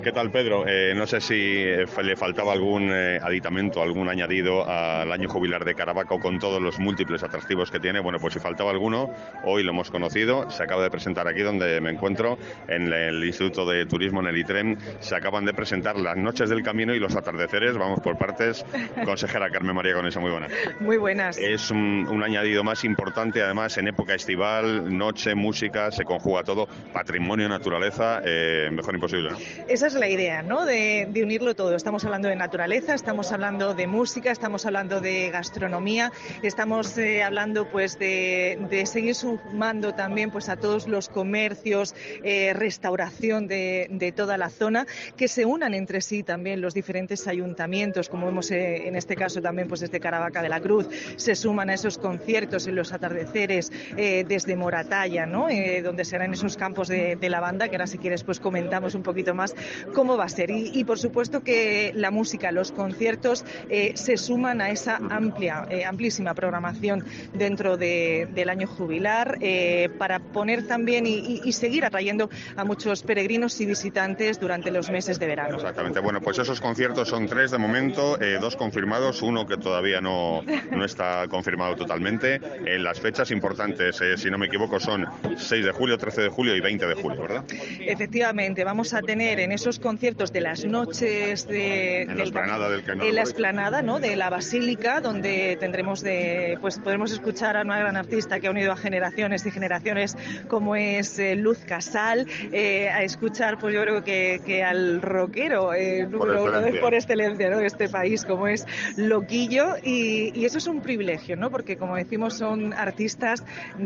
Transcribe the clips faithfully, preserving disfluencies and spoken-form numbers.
¿Qué tal, Pedro? Eh, no sé si eh, le faltaba algún eh, aditamento, algún añadido al año jubilar de Caravaca con todos los múltiples atractivos que tiene. Bueno, pues si faltaba alguno, hoy lo hemos conocido. Se acaba de presentar aquí donde me encuentro, en el Instituto de Turismo, en el ITREM. Se acaban de presentar las noches del camino y los atardeceres. Vamos por partes. Consejera Carmen María Conesa, muy buena. Muy buenas. Es un, un añadido más importante, además, en época estival, noche, música, se conjuga todo. Patrimonio, naturaleza, eh, mejor imposible, ¿no? Esa es la idea, ¿no? De, de unirlo todo. Estamos hablando de naturaleza, estamos hablando de música, estamos hablando de gastronomía, estamos eh, hablando pues de, de seguir sumando también pues a todos los comercios, eh, restauración de, de toda la zona, que se unan entre sí también los diferentes ayuntamientos, como vemos eh, en este caso también pues desde Caravaca de la Cruz, se suman a esos conciertos en los atardeceres eh, desde Moratalla, ¿no? Eh, donde serán esos campos de, de lavanda, que ahora si quieres pues comentamos un poquito más cómo va a ser. Y, y por supuesto que la música, los conciertos eh, se suman a esa amplia, eh, amplísima programación dentro de, del año jubilar eh, para poner también y, y, y seguir atrayendo a muchos peregrinos y visitantes durante los meses de verano. Exactamente. Bueno, pues esos conciertos son tres de momento, eh, dos confirmados, uno que todavía no, no está confirmado totalmente. Eh, las fechas importantes, eh, si no me equivoco, son seis de julio, trece de julio y veinte de julio, ¿verdad? Efectivamente, vamos a tener en esos conciertos de las noches de, en la explanada del Canal, en la explanada, ¿no? De la Basílica, donde tendremos de pues podremos escuchar a una gran artista que ha unido a generaciones y generaciones como es eh, Luz Casal, eh, a escuchar pues yo creo que, que al rockero eh, número uno de, por excelencia, ¿no? De este país, como es Loquillo, y, y eso es un privilegio, ¿no? Porque como decimos son artistas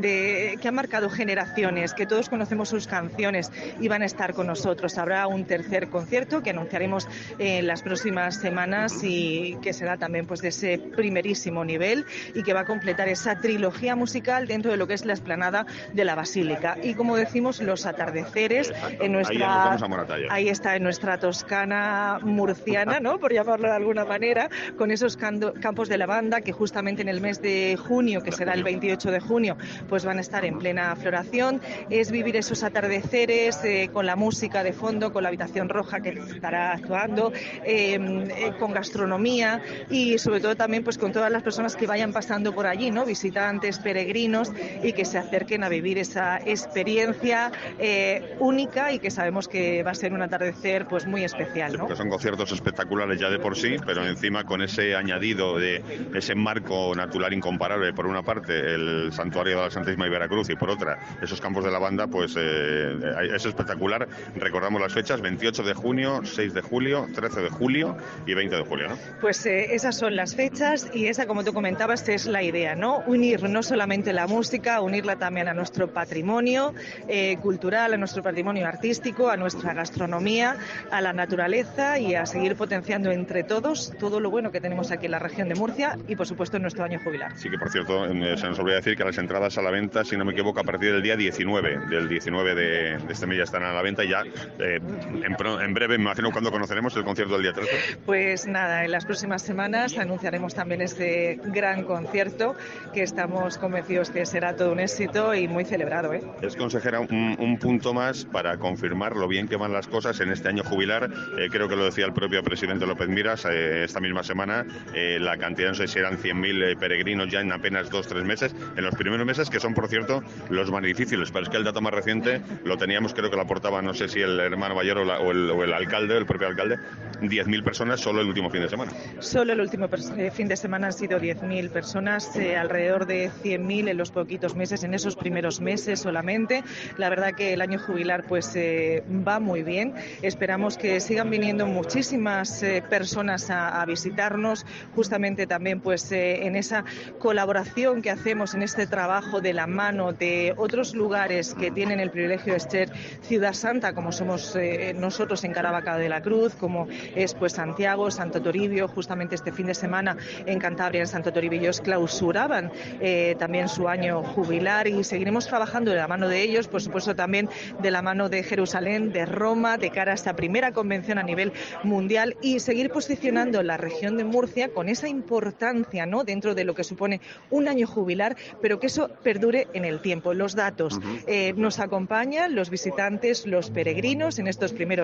de que han marcado generaciones, que todos conocemos sus canciones y van a estar con nosotros. Habrá un tercer concierto que anunciaremos en las próximas semanas y que será también pues de ese primerísimo nivel y que va a completar esa trilogía musical dentro de lo que es la explanada de la Basílica. Y como decimos, los atardeceres en nuestra ahí, ahí está en nuestra Toscana murciana, ¿no? Por llamarlo de alguna manera, con esos campos de lavanda que justamente en el mes de junio, que será el veintiocho de junio, pues van a estar en plena floración. Es vivir esos atardeceres eh, con la música de fondo, con la habitación roja que estará actuando, eh, eh, con gastronomía y sobre todo también pues con todas las personas que vayan pasando por allí, ¿no? Visitantes, peregrinos, y que se acerquen a vivir esa experiencia eh, única y que sabemos que va a ser un atardecer pues muy especial, ¿no? Sí, porque son conciertos espectaculares ya de por sí, pero encima con ese añadido de ese marco natural incomparable, por una parte el santuario de la Santísima y Veracruz y por otra esos campos de lavanda, pues eh, es espectacular. Recordamos las fechas: veintiocho de junio, seis de julio, trece de julio y veinte de julio, ¿no? Pues eh, esas son las fechas y esa, como tú comentabas, es la idea, ¿no? Unir no solamente la música, unirla también a nuestro patrimonio eh, cultural, a nuestro patrimonio artístico, a nuestra gastronomía, a la naturaleza y a seguir potenciando entre todos todo lo bueno que tenemos aquí en la región de Murcia y, por supuesto, en nuestro año jubilar. Sí, que por cierto, eh, se nos olvida decir que las entradas a la venta, si no me equivoco, a partir del día diecinueve, del diecinueve de, de este mes ya estarán a la venta y ya eh, en, pro, en breve, me imagino, cuando conoceremos el concierto del día trece. Pues nada, en las próximas semanas anunciaremos también este gran concierto que estamos convencidos que será todo un éxito y muy celebrado, ¿eh? Es, consejera, un, un punto más para confirmar lo bien que van las cosas en este año jubilar. Eh, creo que lo decía el propio presidente López Miras eh, esta misma semana, eh, la cantidad, no sé si eran cien mil eh, peregrinos ya en apenas dos, tres meses, en los primeros meses, que son, por cierto, los más difíciles, pero es que el dato más reciente lo teníamos, creo que lo aportaba, no sé si el hermano mayor o, la, o, el, o el alcalde, el propio alcalde, diez mil personas solo el último fin de semana. Solo el último fin de semana han sido diez mil personas, eh, alrededor de cien mil en los poquitos meses, en esos primeros meses solamente. La verdad que el año jubilar pues eh, va muy bien. Esperamos que sigan viniendo muchísimas eh, personas a, a visitarnos, justamente también pues eh, en esa colaboración que hacemos, en este trabajo de la mano de otros lugares que tienen el privilegio de ser Ciudad Santa, como somos eh, nosotros en Caravaca de la Cruz, como es pues Santiago, Santo Toribio. Justamente este fin de semana en Cantabria, en Santo Toribio, ellos clausuraban eh, también su año jubilar y seguiremos trabajando de la mano de ellos, por supuesto también de la mano de Jerusalén, de Roma, de cara a esta primera convención a nivel mundial y seguir posicionando la región de Murcia con esa importancia, ¿no?, dentro de lo que supone un año jubilar, pero que eso perdure en el tiempo. Los datos eh, nos acompañan, los visitantes, los peregrinos en estos primeros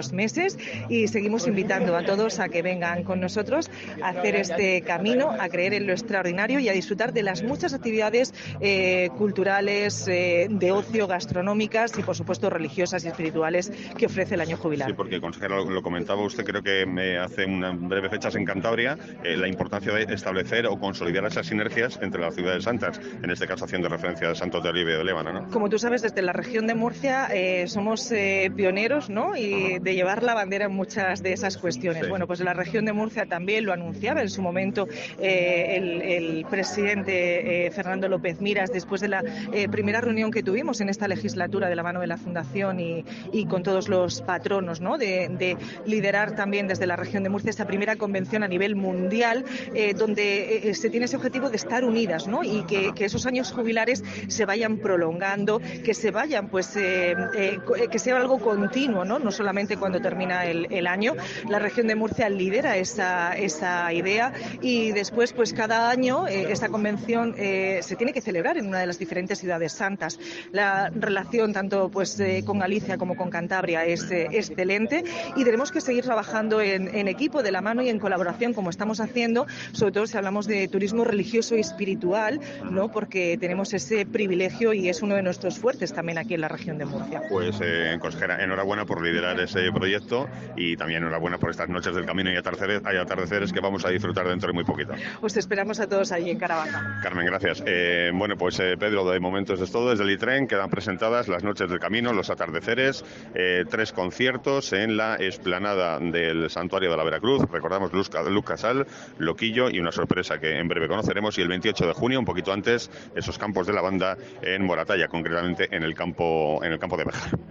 primeros meses y seguimos invitando a todos a que vengan con nosotros a hacer este camino, a creer en lo extraordinario y a disfrutar de las muchas actividades eh, culturales, eh, de ocio, gastronómicas y por supuesto religiosas y espirituales que ofrece el año jubilar. Sí, porque consejera, lo, lo comentaba usted, creo que me hace unas breves fechas en Cantabria, eh, la importancia de establecer o consolidar esas sinergias entre las ciudades santas, en este caso haciendo referencia a Santos de Oliva y de Lébana, ¿no? Como tú sabes, desde la región de Murcia eh, somos eh, pioneros, ¿no? Y de llevar la bandera en muchas de esas cuestiones. Sí. Bueno, pues la región de Murcia también lo anunciaba en su momento eh, el, el presidente eh, Fernando López Miras, después de la eh, primera reunión que tuvimos en esta legislatura de la mano de la Fundación y, y con todos los patronos, ¿no? De, de liderar también desde la región de Murcia esta primera convención a nivel mundial eh, donde eh, se tiene ese objetivo de estar unidas, ¿no? Y que, que esos años jubilares se vayan prolongando, que se vayan, pues, eh, eh, que sea algo continuo, ¿no? No solamente cuando termina el, el año. La región de Murcia lidera esa, esa idea y después, pues, cada año eh, esta convención eh, se tiene que celebrar en una de las diferentes ciudades santas. La relación tanto, pues, eh, con Galicia como con Cantabria es eh, excelente y tenemos que seguir trabajando en, en equipo, de la mano y en colaboración, como estamos haciendo, sobre todo si hablamos de turismo religioso y espiritual, ¿no? Porque tenemos ese privilegio y es uno de nuestros fuertes también aquí en la región de Murcia. Pues, eh, consejera, enhorabuena por liderar ese proyecto y también enhorabuena por estas noches del camino y atardeceres, hay atardeceres que vamos a disfrutar dentro de muy poquito. Os esperamos a todos allí en Caravaca. Carmen, gracias. Eh, bueno, pues eh, Pedro, de momento eso es todo. Desde el ITREN quedan presentadas las noches del camino, los atardeceres, eh, tres conciertos en la explanada del Santuario de la Veracruz. Recordamos Luz, Luz Casal, Loquillo y una sorpresa que en breve conoceremos. Y el veintiocho de junio, un poquito antes, esos campos de la banda en Moratalla, concretamente en el campo, en el campo de Béjar.